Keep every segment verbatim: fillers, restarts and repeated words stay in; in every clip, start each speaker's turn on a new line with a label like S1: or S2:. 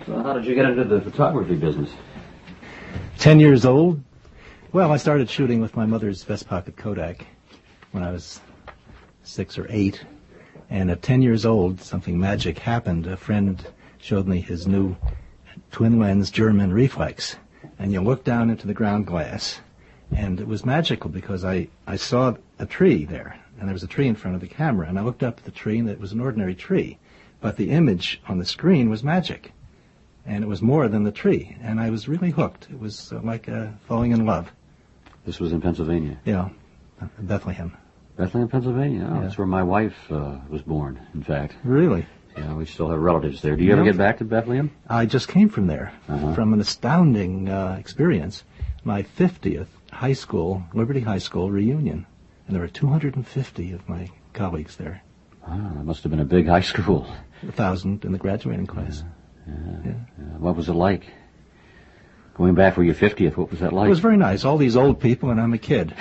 S1: Well, how did you get into the photography business?
S2: Ten years old. Well, I started shooting with my mother's vest pocket Kodak when I was six or eight. And at ten years old, something magic happened. A friend showed me his new twin-lens German reflex. And you look down into the ground glass, and it was magical because I, I saw a tree there, and there was a tree in front of the camera. And I looked up at the tree, and it was an ordinary tree. But the image on the screen was magic. And it was more than the tree. And I was really hooked. It was uh, like uh, falling in love.
S1: This was in Pennsylvania?
S2: Yeah, Bethlehem.
S1: Bethlehem, Pennsylvania? Oh,
S2: yeah.
S1: That's where my wife uh, was born, in fact.
S2: Really?
S1: Yeah, we still have relatives there. Do you ever get back to Bethlehem?
S2: I just came from there, uh-huh. from an astounding uh, experience. My fiftieth high school, Liberty High School reunion. And there were two hundred fifty of my colleagues there.
S1: Ah, that must have been a big high school.
S2: A thousand in the graduating class.
S1: Yeah, yeah, yeah. What was it like? Going back for your fiftieth, what was that like?
S2: It was very nice. All these old people, and I'm a kid.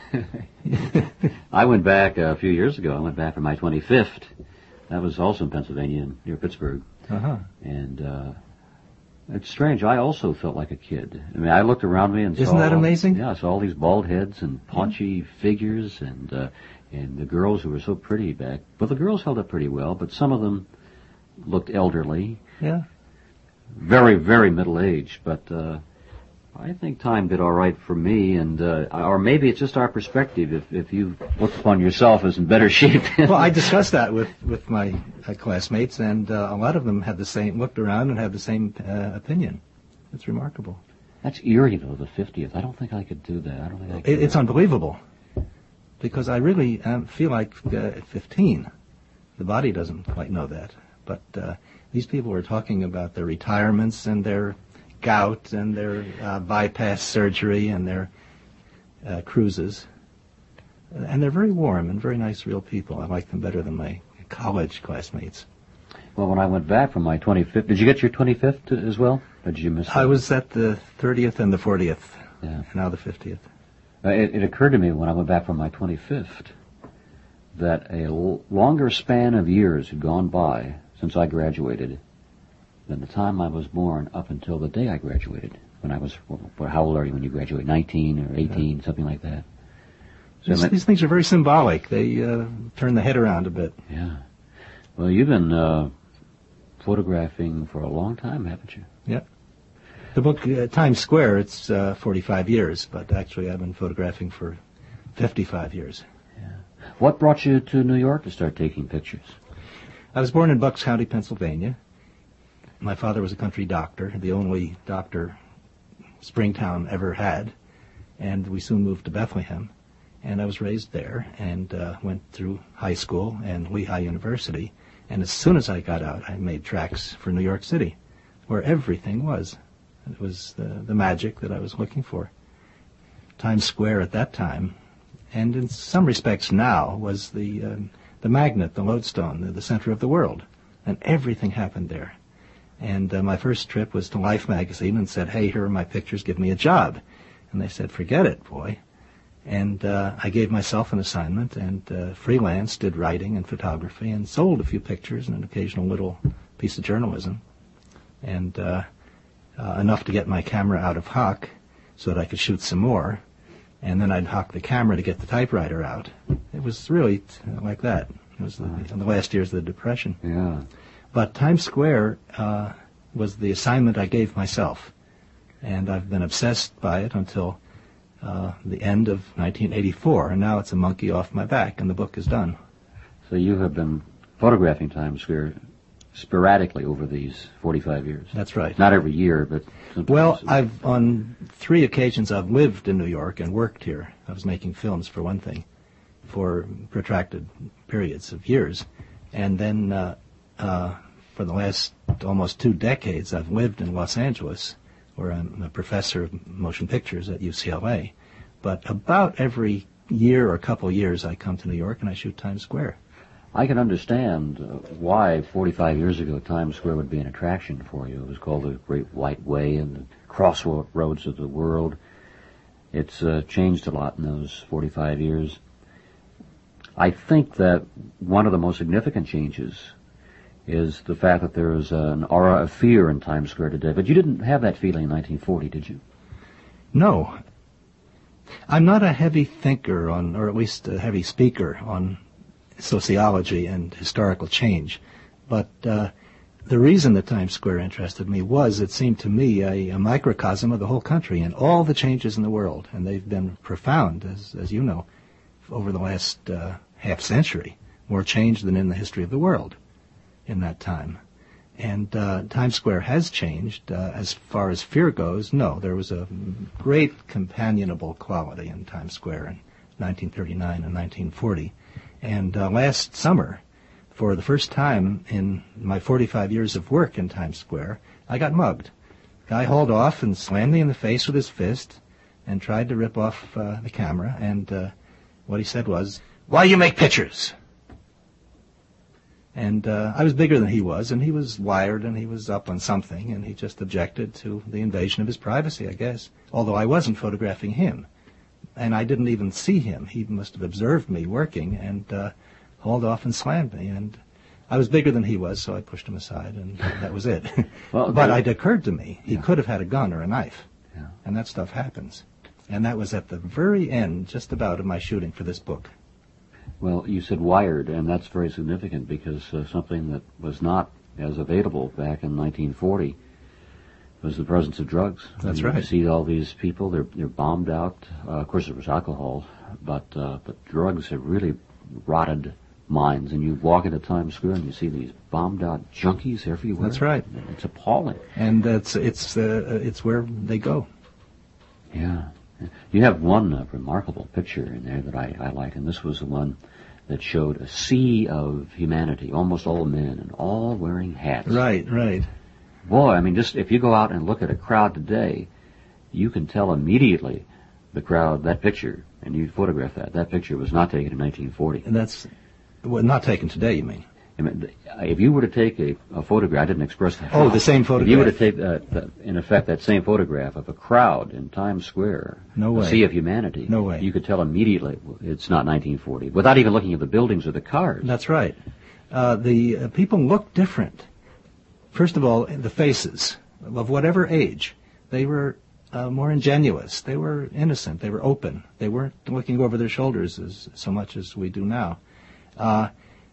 S1: I went back a few years ago. I went back for my twenty-fifth. That was also in Pennsylvania, near Pittsburgh.
S2: Uh-huh.
S1: And uh, it's strange. I also felt like a kid. I mean, I looked around me and
S2: Isn't
S1: saw...
S2: Isn't that amazing?
S1: Yeah, I saw all these bald heads and paunchy yeah. figures and uh, and the girls who were so pretty back. Well, the girls held up pretty well, but some of them looked elderly.
S2: Yeah.
S1: Very, very middle-aged, but... Uh, I think time did all right for me, and uh, or maybe it's just our perspective. If if you look upon yourself as in better shape.
S2: Well, I discussed that with with my uh, classmates, and uh, a lot of them had the same looked around and had the same uh, opinion. It's remarkable.
S1: That's eerie, though. The fiftieth. I don't think I could do that. I don't think I could.
S2: It, it's unbelievable, because I really um, feel like uh, fifteen. The body doesn't quite know that, but uh, these people were talking about their retirements and their gout and their uh, bypass surgery and their uh, cruises. And they're very warm and very nice, real people. I like them better than my college classmates.
S1: Well, when I went back from my twenty-fifth, did you get your twenty-fifth as well? Or did you miss that?
S2: I was at the thirtieth and the fortieth,
S1: yeah.
S2: and now the fiftieth.
S1: Uh, it, it occurred to me when I went back from my twenty-fifth that a l- longer span of years had gone by since I graduated than the time I was born up until the day I graduated. When I was, well, how old are you when you graduate? nineteen or eighteen, yeah. something like that. So
S2: these, these things are very symbolic. They uh, turn the head around a bit.
S1: Yeah. Well, you've been uh, photographing for a long time, haven't you?
S2: Yeah. The book, uh, Times Square, it's uh, forty-five years, but actually I've been photographing for fifty-five years.
S1: Yeah. What brought you to New York to start taking pictures?
S2: I was born in Bucks County, Pennsylvania. My father was a country doctor, the only doctor Springtown ever had, and we soon moved to Bethlehem. And I was raised there and uh, went through high school and Lehigh University. And as soon as I got out, I made tracks for New York City, where everything was. It was the, the magic that I was looking for. Times Square at that time, and in some respects now, was the uh, the magnet, the lodestone, the, the center of the world. And everything happened there. And uh, my first trip was to Life magazine and said, hey, here are my pictures, give me a job. And they said, forget it, boy. And uh, I gave myself an assignment and uh, freelance, did writing and photography, and sold a few pictures and an occasional little piece of journalism. And uh, uh, enough to get my camera out of hock so that I could shoot some more. And then I'd hock the camera to get the typewriter out. It was really t- like that. It was the, in the last years of the Depression.
S1: Yeah.
S2: But Times Square uh, was the assignment I gave myself, and I've been obsessed by it until uh, the end of nineteen eighty-four, and now it's a monkey off my back, and the book is done.
S1: So you have been photographing Times Square sporadically over these forty-five years?
S2: That's right.
S1: Not every year, but sometimes.
S2: Well, I've on three occasions I've lived in New York and worked here. I was making films, for one thing, for protracted periods of years, and then uh, uh, for the last almost two decades, I've lived in Los Angeles, where I'm a professor of motion pictures at U C L A. But about every year or a couple of years, I come to New York and I shoot Times Square.
S1: I can understand uh, why forty-five years ago Times Square would be an attraction for you. It was called the Great White Way and the crossroads of the world. It's uh, changed a lot in those forty-five years. I think that one of the most significant changes is the fact that there is an aura of fear in Times Square today. But you didn't have that feeling in nineteen forty, did you?
S2: No. I'm not a heavy thinker on, or at least a heavy speaker on sociology and historical change. But uh, the reason that Times Square interested me was it seemed to me a, a microcosm of the whole country and all the changes in the world. And they've been profound, as, as you know, over the last uh, half century. More change than in the history of the world in that time. And uh, Times Square has changed. Uh, as far as fear goes, no, there was a great companionable quality in Times Square in nineteen thirty-nine and nineteen forty. And uh, last summer, for the first time in my forty-five years of work in Times Square, I got mugged. Guy hauled off and slammed me in the face with his fist and tried to rip off uh, the camera. And uh, what he said was, "Why you make pictures?" And uh, I was bigger than he was, and he was wired, and he was up on something, and he just objected to the invasion of his privacy, I guess, although I wasn't photographing him. And I didn't even see him. He must have observed me working and uh, hauled off and slammed me. And I was bigger than he was, so I pushed him aside, and that was it. Well, but it occurred to me, he yeah. could have had a gun or a knife, yeah. and that stuff happens. And that was at the very end, just about, of my shooting for this book.
S1: Well, you said wired, and that's very significant because uh, something that was not as available back in nineteen forty was the presence of drugs.
S2: That's
S1: you
S2: right.
S1: You see all these people, they're, they're bombed out. Uh, of course, there was alcohol, but uh, but drugs have really rotted minds. And you walk into Times Square and you see these bombed out junkies everywhere.
S2: That's right.
S1: It's appalling.
S2: And that's, it's, uh, it's where they go.
S1: Yeah. You have one uh, remarkable picture in there that I, I like, and this was the one that showed a sea of humanity, almost all men, and all wearing hats.
S2: Right, right.
S1: Boy, I mean, just if you go out and look at a crowd today, you can tell immediately the crowd, that picture, and you photograph that. That picture was not taken in nineteen forty.
S2: And that's, well, not taken today, you mean?
S1: I mean, if you were to take a, a photograph, I didn't express that.
S2: Oh, the same photograph.
S1: If you were to take, uh, the, in effect, that same photograph of a crowd in Times Square,
S2: no way.
S1: a sea of humanity,
S2: no way.
S1: You could tell immediately it's not nineteen forty, without even looking at the buildings or the cars.
S2: That's right. Uh, the uh, people look different. First of all, the faces, of whatever age, they were uh, more ingenuous. They were innocent. They were open. They weren't looking over their shoulders as so much as we do now. Uh,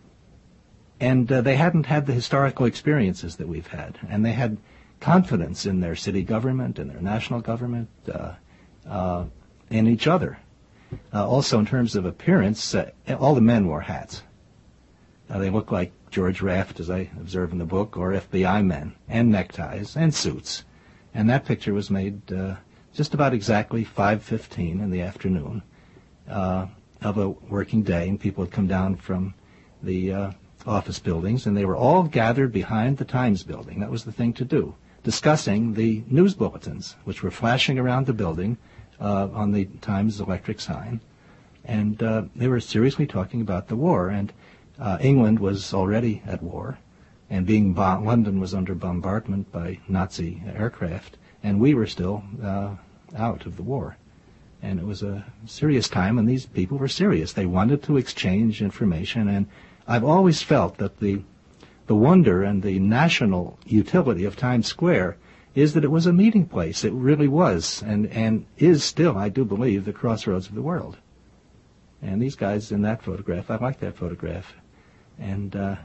S2: And uh, they hadn't had the historical experiences that we've had. And they had confidence in their city government and their national government, uh, uh, in each other. Uh, also, in terms of appearance, uh, all the men wore hats. Uh, they looked like George Raft, as I observe in the book, or F B I men, and neckties, and suits. And that picture was made uh, just about exactly five fifteen in the afternoon uh, of a working day, and people had come down from the Uh, office buildings, and they were all gathered behind the Times building. That was the thing to do, discussing the news bulletins, which were flashing around the building uh, on the Times electric sign. And uh, they were seriously talking about the war. And uh, England was already at war, and being bo- London was under bombardment by Nazi aircraft, and we were still uh, out of the war. And it was a serious time, and these people were serious. They wanted to exchange information, and I've always felt that the the wonder and the national utility of Times Square is that it was a meeting place. It really was, and, and is still, I do believe, the crossroads of the world. And these guys in that photograph, I like that photograph. And uh,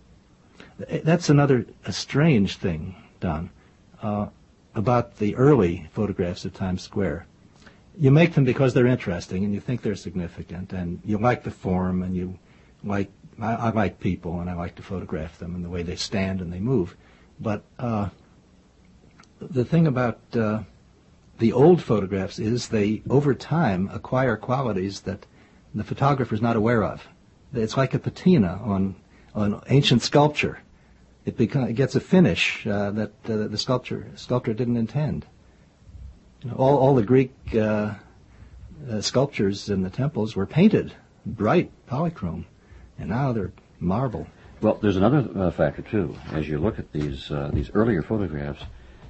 S2: that's another a strange thing, Don, uh, about the early photographs of Times Square. You make them because they're interesting, and you think they're significant, and you like the form, and you like I, I like people, and I like to photograph them and the way they stand and they move. But uh, the thing about uh, the old photographs is they, over time, acquire qualities that the photographer's not aware of. It's like a patina on on ancient sculpture. It, becomes, it gets a finish uh, that uh, the sculptor sculptor didn't intend. You know, all all the Greek uh, uh, sculptures in the temples were painted bright polychrome. And now they're marble.
S1: Well, there's another uh, factor, too. As you look at these uh, these earlier photographs,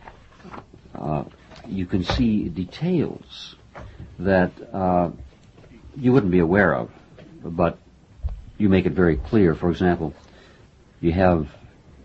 S1: uh, you can see details that uh, you wouldn't be aware of, but you make it very clear. For example, you have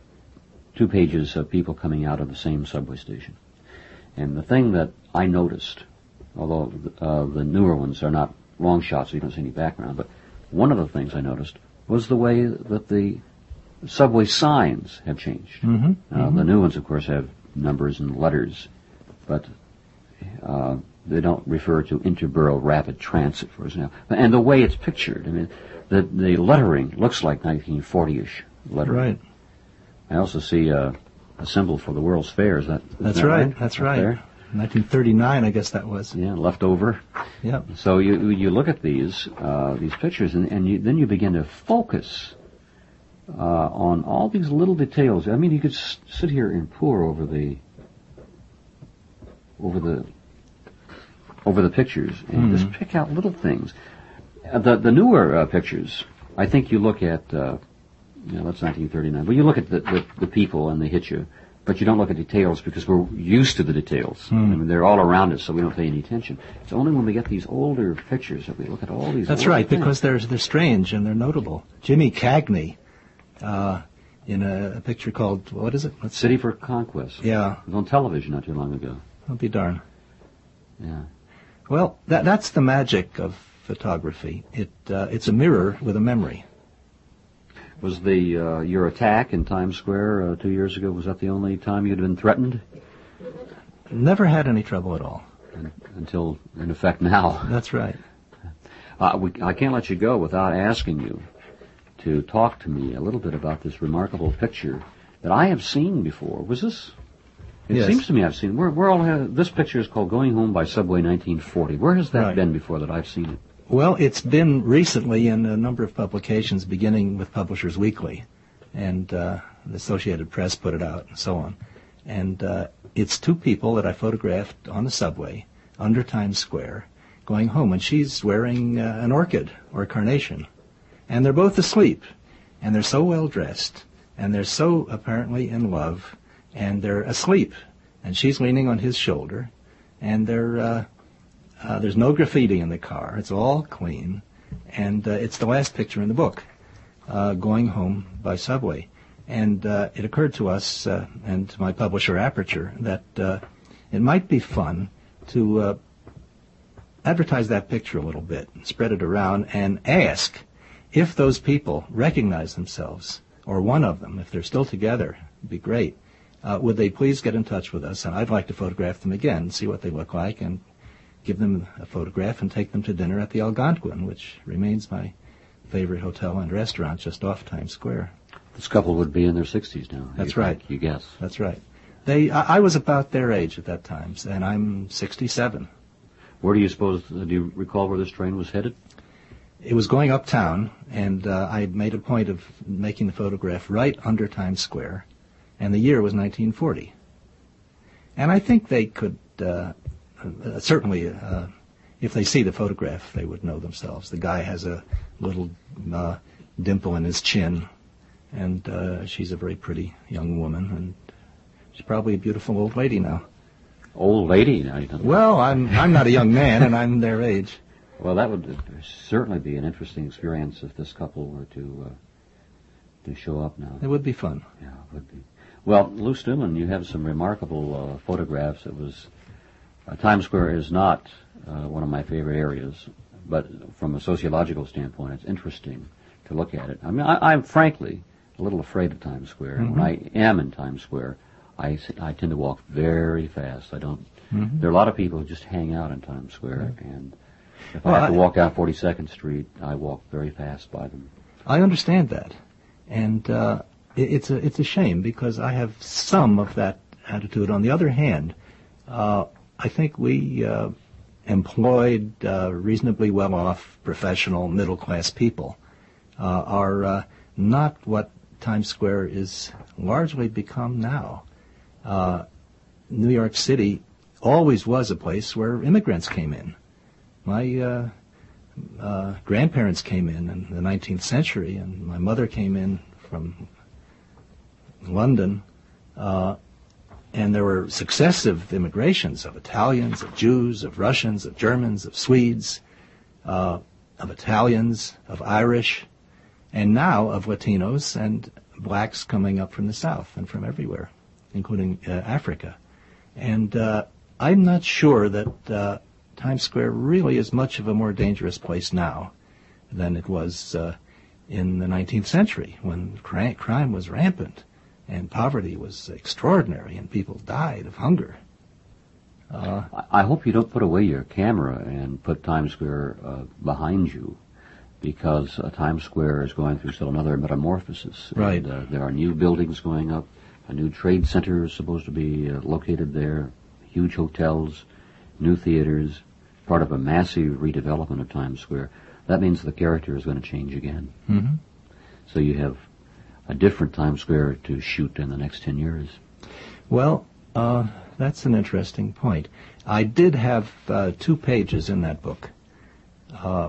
S1: two pages of people coming out of the same subway station. And the thing that I noticed, although uh, the newer ones are not long shots, so you don't see any background, but one of the things I noticed was the way that the subway signs have changed.
S2: Mm-hmm.
S1: Uh,
S2: mm-hmm.
S1: The new ones, of course, have numbers and letters, but uh, they don't refer to interborough rapid transit, for example. And the way it's pictured, I mean, the the lettering looks like nineteen forty-ish lettering.
S2: Right.
S1: I also see a, a symbol for the World's Fair. Is that? Is
S2: That's
S1: that
S2: right.
S1: right?
S2: That's
S1: Up
S2: right.
S1: there?
S2: nineteen thirty-nine, I guess that was.
S1: Yeah, left over.
S2: Yep.
S1: So you you look at these uh, these pictures, and, and you, then you begin to focus uh, on all these little details. I mean, you could s- sit here and pore over the over the over the pictures and
S2: Mm.
S1: just pick out little things. Uh, the the newer uh, pictures, I think you look at. Uh, you know, that's nineteen thirty-nine. But you look at the, the the people and they hit you. But you don't look at details because we're used to the details.
S2: Hmm.
S1: I mean, they're all around us, so we don't pay any attention. It's only when we get these older pictures that we look at all these.
S2: That's
S1: little
S2: right,
S1: things.
S2: because they're they're strange and they're notable. Jimmy Cagney, uh, in a, a picture called, what is it? Let's
S1: City for Conquest.
S2: Yeah,
S1: It was on television not too long ago.
S2: I'll be darned.
S1: Yeah.
S2: Well, that that's the magic of photography. It uh, it's a mirror with a memory.
S1: Was the uh, your attack in Times Square uh, two years ago? Was that the only time you'd been threatened?
S2: Never had any trouble at all.
S1: And, until, in effect, now.
S2: That's right.
S1: Uh, we, I can't let you go without asking you to talk to me a little bit about this remarkable picture that I have seen before. Was this? It
S2: Yes.
S1: seems to me I've seen. Where, where all have, this picture is called "Going Home by Subway nineteen forty." Where has that
S2: Right.
S1: been before that I've seen it?
S2: Well, it's been recently in a number of publications, beginning with Publishers Weekly, and uh, the Associated Press put it out, and so on. And uh, it's two people that I photographed on the subway under Times Square going home, and she's wearing uh, an orchid or a carnation, and they're both asleep, and they're so well dressed, and they're so apparently in love, and they're asleep, and she's leaning on his shoulder, and they're uh, uh, there's no graffiti in the car. It's all clean, and uh, it's the last picture in the book, uh, going home by subway. And uh, it occurred to us uh, and to my publisher Aperture that uh, it might be fun to uh, advertise that picture a little bit, spread it around, and ask if those people recognize themselves, or one of them, if they're still together, it'd be great. Uh, would they please get in touch with us? And I'd like to photograph them again, see what they look like, and give them a photograph and take them to dinner at the Algonquin, which remains my favorite hotel and restaurant just off Times Square.
S1: This couple would be in their sixties now.
S2: That's
S1: you
S2: right.
S1: think, you guess.
S2: That's right. They, I, I was about their age at that time, and I'm sixty-seven.
S1: Where do you suppose? Uh, do you recall where this train was headed?
S2: It was going uptown, and uh, I made a point of making the photograph right under Times Square, and the year was nineteen forty. And I think they could, uh, uh, certainly, uh, if they see the photograph, they would know themselves. The guy has a little uh, dimple in his chin, and uh, she's a very pretty young woman, and she's probably a beautiful old lady now.
S1: Old lady now. You don't
S2: Well, I'm I'm not a young man, and I'm their age.
S1: Well, that would uh, certainly be an interesting experience if this couple were to uh, to show up now.
S2: It would be fun.
S1: Yeah, it would be. Well, Lou Stillman, you have some remarkable uh, photographs. It was uh, Times Square is not uh, one of my favorite areas, but from a sociological standpoint, it's interesting to look at it. I mean, I, I'm frankly a little afraid of Times Square.
S2: Mm-hmm.
S1: When I am in Times Square, I, I tend to walk very fast. I don't.
S2: Mm-hmm.
S1: There are a lot of people who just hang out in Times Square, mm-hmm. and if
S2: Well,
S1: I have to
S2: I-
S1: walk down forty-second Street, I walk very fast by them.
S2: I understand that, and uh, it, it's a it's a shame because I have some of that attitude. On the other hand, uh, I think we uh, employed, uh, reasonably well-off, professional, middle-class people uh, are uh, not what Times Square is largely become now. Uh, New York City always was a place where immigrants came in. My uh, uh, grandparents came in in the nineteenth century, and my mother came in from London, uh, and there were successive immigrations of Italians, of Jews, of Russians, of Germans, of Swedes, uh, of Italians, of Irish, and now of Latinos and blacks coming up from the south and from everywhere, including uh, Africa. And uh, I'm not sure that uh, Times Square really is much of a more dangerous place now than it was uh, in the nineteenth century, when cri- crime was rampant and poverty was extraordinary and people died of hunger. Uh,
S1: I hope you don't put away your camera and put Times Square uh, behind you, because uh, Times Square is going through still another metamorphosis.
S2: Right.
S1: And, uh, there are new buildings going up. A new trade center is supposed to be uh, located there. Huge hotels, new theaters, part of a massive redevelopment of Times Square. That means the character is going to change again.
S2: Mm-hmm.
S1: So you have a different Times Square to shoot in the next ten years.
S2: Well, uh, that's an interesting point. I did have uh, two pages in that book uh,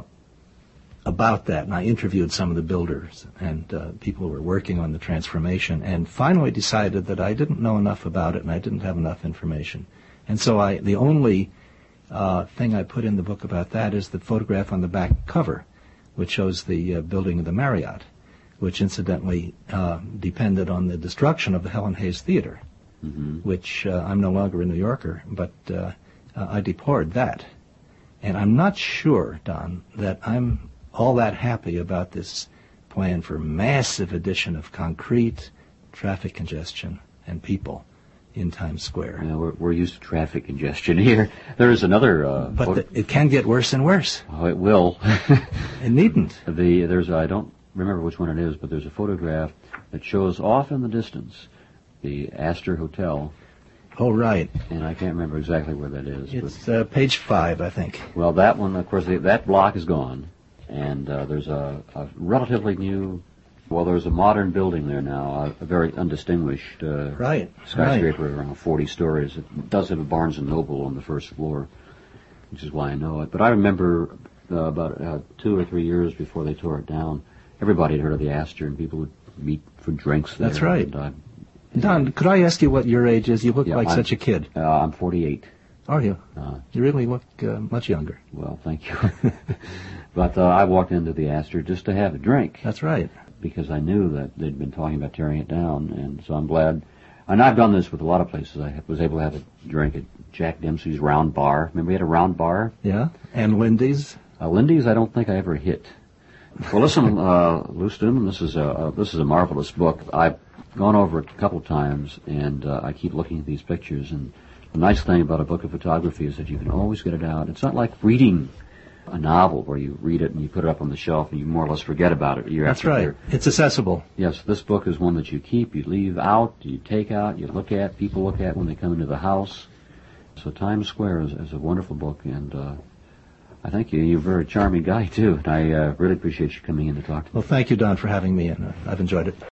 S2: about that, and I interviewed some of the builders and uh, people who were working on the transformation, and finally decided that I didn't know enough about it and I didn't have enough information. And so I, the only uh, thing I put in the book about that is the photograph on the back cover, which shows the uh, building of the Marriott, which incidentally uh, depended on the destruction of the Helen Hayes Theater, mm-hmm. which uh, I'm no longer a New Yorker, but uh, uh, I deplored that. And I'm not sure, Don, that I'm all that happy about this plan for massive addition of concrete, traffic congestion, and people in Times Square.
S1: Yeah, we're, we're used to traffic congestion here. There is another... Uh,
S2: but the, it can get worse and worse.
S1: Oh, it will.
S2: It needn't.
S1: The, there's, I don't remember which one it is, but there's a photograph that shows off in the distance the Astor Hotel.
S2: Oh, right.
S1: And I can't remember exactly where that is.
S2: It's uh, page five, I think.
S1: Well, that one, of course, the, that block is gone. And uh, there's a, a relatively new, well, there's a modern building there now, a, a very undistinguished uh,
S2: right,
S1: skyscraper
S2: right.
S1: around forty stories. It does have a Barnes and Noble on the first floor, which is why I know it. But I remember uh, about uh, two or three years before they tore it down, everybody had heard of the Astor, and people would meet for drinks there.
S2: That's right.
S1: And, uh,
S2: Don, could I ask you what your age is? You look
S1: yeah,
S2: like
S1: I'm,
S2: such a kid.
S1: Uh, I'm forty-eight.
S2: Are you?
S1: Uh,
S2: you really look uh, much younger.
S1: Well, thank you. But uh, I walked into the Astor just to have a drink.
S2: That's right.
S1: Because I knew that they'd been talking about tearing it down, and so I'm glad. And I've done this with a lot of places. I was able to have a drink at Jack Dempsey's Round Bar. Remember we had a Round Bar?
S2: Yeah. And Lindy's?
S1: Uh, Lindy's I don't think I ever hit. Well, listen, uh, Lou Stewman, this is a uh, this is a marvelous book. I've gone over it a couple of times, and uh, I keep looking at these pictures. And the nice thing about a book of photography is that you can always get it out. It's not like reading a novel where you read it and you put it up on the shelf and you more or less forget about it year
S2: That's
S1: after
S2: right.
S1: year.
S2: It's accessible.
S1: Yes, this book is one that you keep, you leave out, you take out, you look at, people look at when they come into the house. So Times Square is, is a wonderful book, and uh, I think you, you're a very charming guy, too. And I uh, really appreciate you coming in to talk to me.
S2: Well, thank you, Don, for having me, and uh, I've enjoyed it.